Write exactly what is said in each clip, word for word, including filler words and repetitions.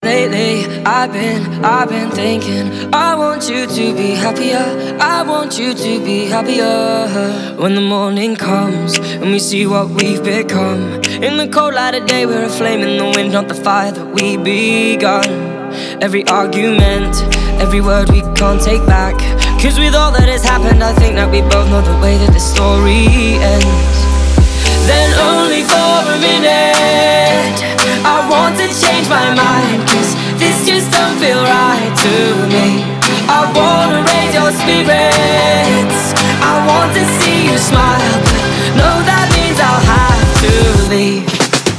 Lately, I've been, I've been thinking I want you to be happier, I want you to be happier. When the morning comes and we see what we've become, in the cold light of day we're a flame in the wind, not the fire that we begun. Every argument, every word we can't take back, cause with all that has happened I think that we both know the way that the story ends. Then only for a minute I want to change my mind, cause this just don't feel right to me. I wanna raise your spirits, I want to see you smile, but no, that means I'll have to leave.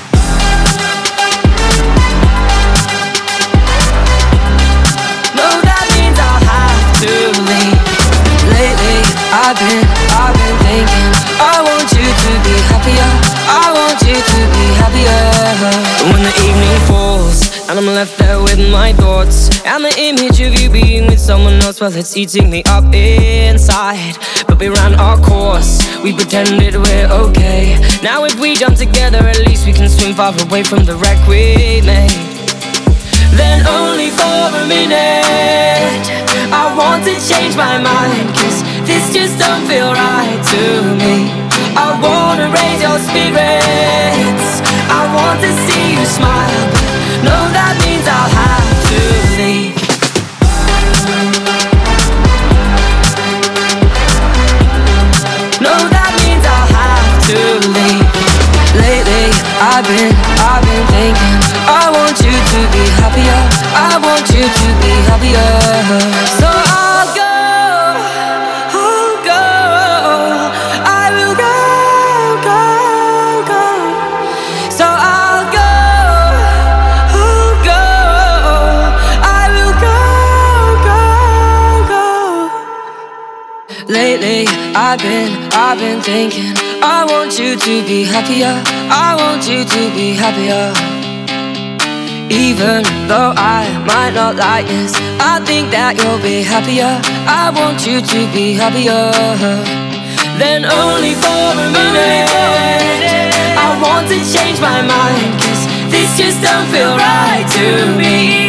No, that means I'll have to leave. Lately, I've been, I've been thinking I want you to be happier, I want you to be happier. When the evening falls and I'm left there with my thoughts, and the image of you being with someone else, well, it's eating me up inside. But we ran our course, we pretended we're okay. Now if we jump together, at least we can swim far away from the wreck we made. Then only for a minute I want to change my mind, cause this just don't feel right to me. I wanna raise your spirits, I want to see you smile, but no, that means I'll have to leave. No, that means I'll have to leave. Lately, I've been, I've been thinking I want you to be happier, I want you to be happier. So I'll go, I'll go, I will go, go, go. So I'll go, I'll go, I will go, go, go. Lately, I've been, I've been thinking I want you to be happier, I want you to be happier. Even though I might not like this, I think that you'll be happier, I want you to be happier. Then only for a minute I want to change my mind, cause this just don't feel right to me.